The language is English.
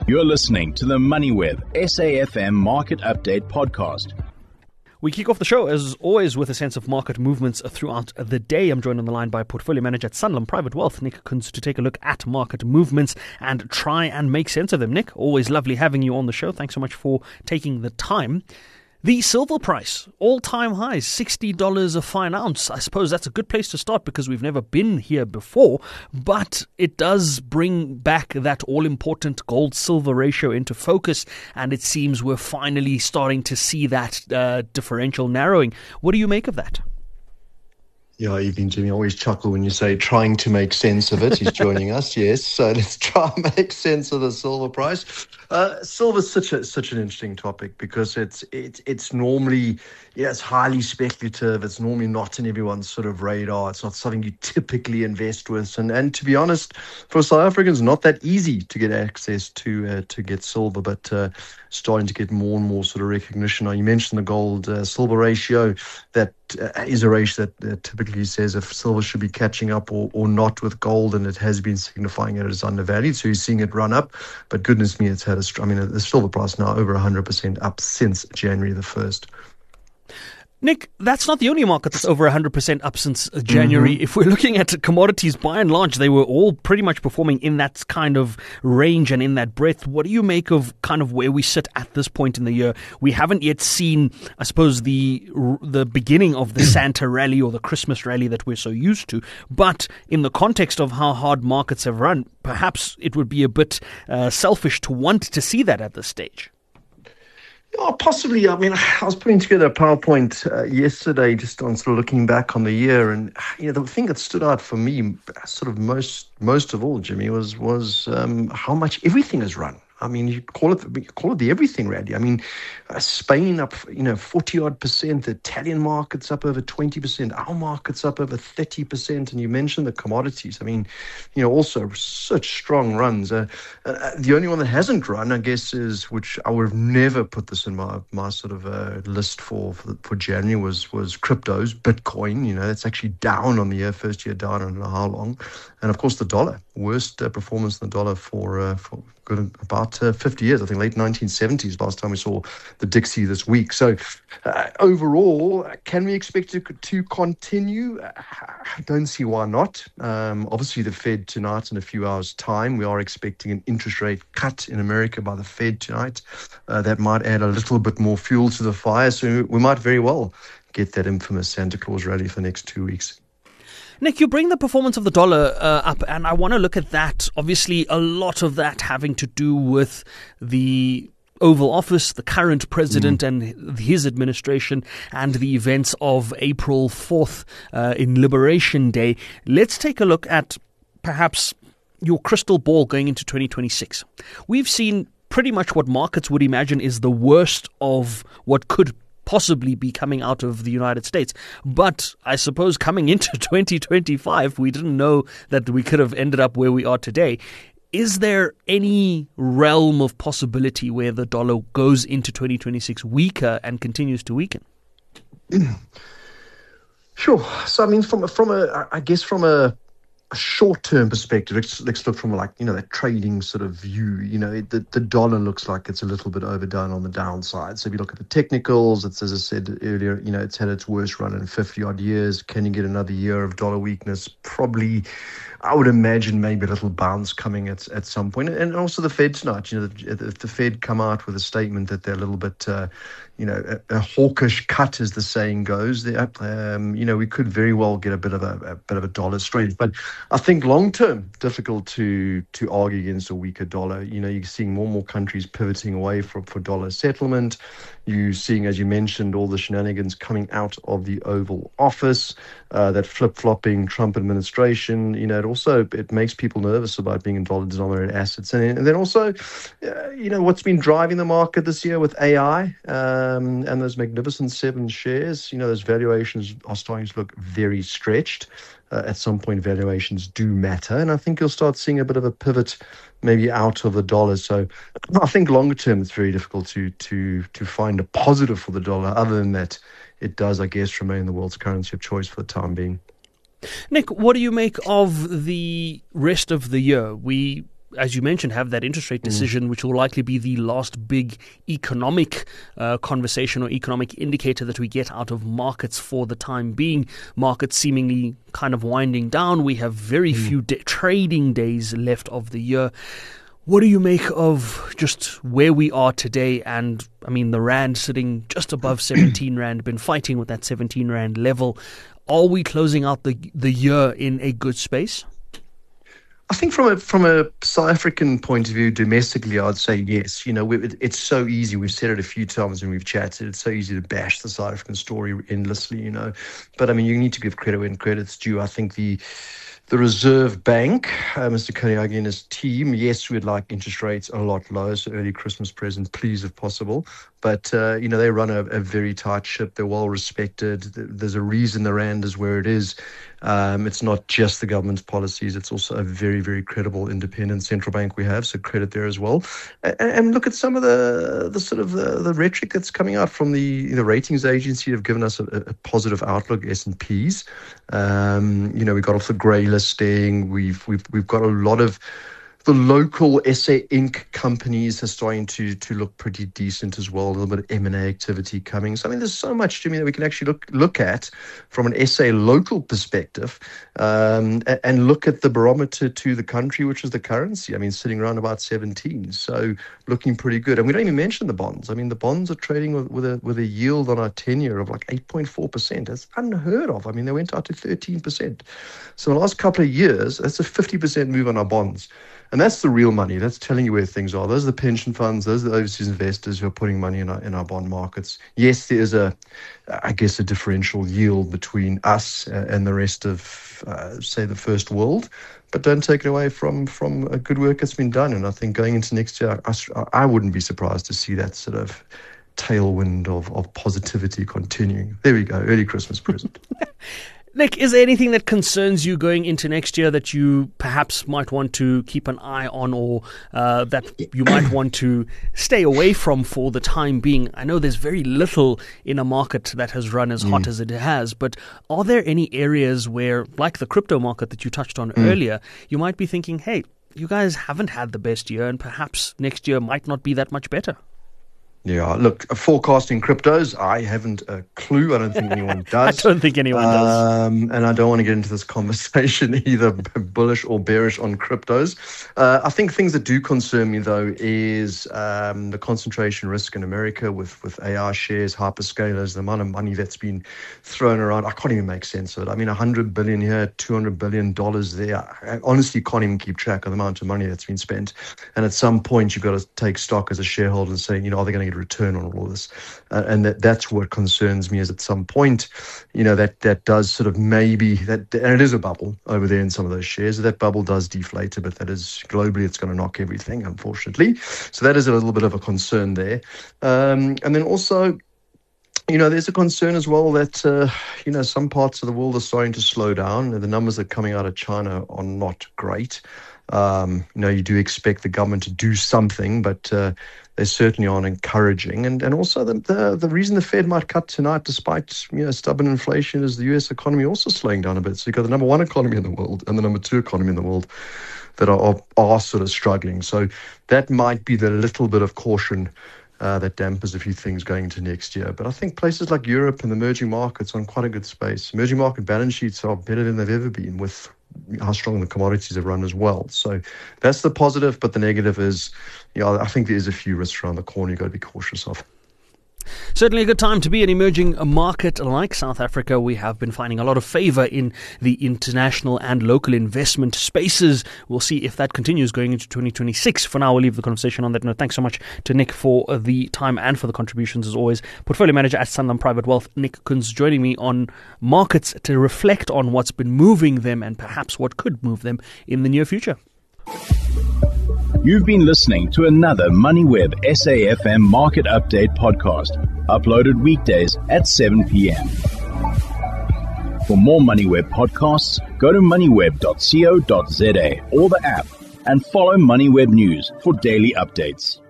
You're listening to the MoneyWeb SAFM Market Update Podcast. We kick off the show, as always, with a sense of market movements throughout the day. I'm joined on the line by Portfolio Manager at Sanlam Private Wealth, Nick Kunz, to take a look at market movements and try and make sense of them. Nick, always lovely having you on the show. Thanks so much for taking the time. The silver price, all-time highs, $60 a fine ounce. I suppose that's a good place to start because we've never been here before, but it does bring back that all-important gold-silver ratio into focus, and it seems we're finally starting to see that differential narrowing. What do you make of that? Yeah, evening, Jimmy. I always chuckle when you say trying to make sense of it. He's joining us, yes. So let's try and make sense of the silver price. Silver's such an interesting topic because it's normally, it's highly speculative. It's normally not in everyone's sort of radar. It's not something you typically invest with. And to be honest, for South Africans, not that easy to get access to get silver, but starting to get more and more sort of recognition. Now, you mentioned the gold-silver ratio. That is a ratio that typically says if silver should be catching up or not with gold, and it has been signifying it is undervalued. So you're seeing it run up. But goodness me, it's had the silver price now over 100% up since January the 1st. Nick, that's not the only market that's over 100% up since January. If we're looking at commodities, by and large, they were all pretty much performing in that kind of range and in that breadth. What do you make of kind of where we sit at this point in the year? We haven't yet seen, I suppose, the beginning of the Santa rally or the Christmas rally that we're so used to. But in the context of how hard markets have run, perhaps it would be a bit selfish to want to see that at this stage. Oh, possibly. I mean, I was putting together a PowerPoint yesterday just on sort of looking back on the year. And, the thing that stood out for me sort of most of all, Jimmy, was how much everything has run. I mean, you call it the everything rally. I mean, Spain up, 40-odd%. The Italian market's up over 20%. Our market's up over 30%. And you mentioned the commodities. I mean, also such strong runs. The only one that hasn't run, I guess, which I would have never put this in my sort of list for January was cryptos, Bitcoin. It's actually down on the year, first year down. I don't know how long. And of course, the dollar, worst performance in the dollar for good about 50 years. I think late 1970s last time we saw the Dixie this week. So overall, can we expect it to continue? I don't see why not. Obviously, the Fed tonight in a few hours' time, we are expecting an interest rate cut in America by the Fed tonight. That might add a little bit more fuel to the fire. So we might very well get that infamous Santa Claus rally for the next 2 weeks. Nick, you bring the performance of the dollar up, and I want to look at that. Obviously, a lot of that having to do with the Oval Office, the current president and his administration, and the events of April 4th in Liberation Day. Let's take a look at perhaps your crystal ball going into 2026. We've seen pretty much what markets would imagine is the worst of what could possibly be coming out of the United States. But I suppose coming into 2025, we didn't know that we could have ended up where we are today. Is there any realm of possibility where the dollar goes into 2026 weaker and continues to weaken? Sure. So, I mean, from a short-term perspective, let's look from that trading sort of view. The dollar looks like it's a little bit overdone on the downside. So if you look at the technicals, it's, as I said earlier, it's had its worst run in 50-odd years. Can you get another year of dollar weakness? Probably. I would imagine maybe a little bounce coming at some point. And also the Fed tonight. If the Fed come out with a statement that they're a little bit, a hawkish cut, as the saying goes, we could very well get a bit of a dollar strength. But I think long term, difficult to argue against a weaker dollar. You're seeing more and more countries pivoting away for dollar settlement. You're seeing, as you mentioned, all the shenanigans coming out of the Oval Office, that flip-flopping Trump administration. It makes people nervous about being in dollar-denominated assets. And then also, what's been driving the market this year with AI and those Magnificent Seven shares, those valuations are starting to look very stretched. At some point, valuations do matter. And I think you'll start seeing a bit of a pivot maybe out of the dollar. So I think longer term, it's very difficult to find a positive for the dollar. Other than that, it does, I guess, remain the world's currency of choice for the time being. Nick, what do you make of the rest of the year? We as you mentioned, have that interest rate decision, which will likely be the last big economic conversation or economic indicator that we get out of markets for the time being. Markets seemingly kind of winding down. We have very few trading days left of the year. What do you make of just where we are today? And I mean, the Rand sitting just above 17 Rand, been fighting with that 17 Rand level. Are we closing out the year in a good space? I think from a South African point of view, domestically, I'd say yes. You know, it's so easy. We've said it a few times when we've chatted. It's so easy to bash the South African story endlessly, you know. But I mean, you need to give credit when credit's due. I think the Reserve Bank, Mr. Kanyagi and his team, yes, we'd like interest rates a lot lower, so early Christmas present, please, if possible. But, you know, they run a very tight ship. They're well respected. There's a reason the Rand is where it is. It's not just the government's policies. It's also a very, very credible independent central bank we have, so credit there as well. And look at some of the sort of the rhetoric that's coming out from the ratings agency have given us a positive outlook, S&Ps. You know, we got off the grey listing. We've got a lot of the local SA Inc. companies are starting to look pretty decent as well. A little bit of M&A activity coming. So I mean, there's so much to me that we can actually look at from an SA local perspective, and look at the barometer to the country, which is the currency. I mean, sitting around about 17, so looking pretty good. And we don't even mention the bonds. I mean, the bonds are trading with a yield on our 10-year of like 8.4%. That's unheard of. I mean, they went out to 13%. So in the last couple of years, that's a 50% move on our bonds. And that's the real money. That's telling you where things are. Those are the pension funds. Those are the overseas investors who are putting money in our bond markets. Yes, there is a differential yield between us and the rest of, say, the first world. But don't take it away from good work that's been done. And I think going into next year, I wouldn't be surprised to see that sort of tailwind of positivity continuing. There we go. Early Christmas present. Nick, is there anything that concerns you going into next year that you perhaps might want to keep an eye on, or that you might want to stay away from for the time being? I know there's very little in a market that has run as hot as it has, but are there any areas where, like the crypto market that you touched on earlier, you might be thinking, hey, you guys haven't had the best year and perhaps next year might not be that much better? Yeah, look, forecasting cryptos, I haven't a clue. I don't think anyone does. I don't think anyone does. And I don't want to get into this conversation either bullish or bearish on cryptos. I think things that do concern me, though, is the concentration risk in America with AI shares, hyperscalers, the amount of money that's been thrown around. I can't even make sense of it. I mean, $100 billion here, $200 billion there. I honestly can't even keep track of the amount of money that's been spent. And at some point, you've got to take stock as a shareholder and say, you know, are they going to get return on all of this? And that's what concerns me, is at some point, you know, that does sort of maybe that, and it is a bubble over there in some of those shares. That bubble does deflate a bit. That is globally, it's going to knock everything, unfortunately. So that is a little bit of a concern there. And then also, you know, there's a concern as well that, you know, some parts of the world are starting to slow down. The numbers that are coming out of China are not great. You know, you do expect the government to do something, but they certainly aren't encouraging. And also the reason the Fed might cut tonight, despite, you know, stubborn inflation, is the US economy also slowing down a bit. So you've got the number one economy in the world and the number two economy in the world that are sort of struggling. So that might be the little bit of caution that dampers a few things going into next year. But I think places like Europe and the emerging markets are in quite a good space. Emerging market balance sheets are better than they've ever been, with how strong the commodities have run as well. So that's the positive, but the negative is, you know, I think there is a few risks around the corner you've got to be cautious of. Certainly a good time to be an emerging market like South Africa. We have been finding a lot of favor in the international and local investment spaces. We'll see if that continues going into 2026. For now, we'll leave the conversation on that note. Thanks so much to Nick for the time and for the contributions as always. Portfolio manager at Sanlam Private Wealth, Nick Kunz, joining me on markets to reflect on what's been moving them and perhaps what could move them in the near future. You've been listening to another MoneyWeb SAFM Market Update podcast, uploaded weekdays at 7 p.m. For more MoneyWeb podcasts, go to moneyweb.co.za or the app and follow MoneyWeb News for daily updates.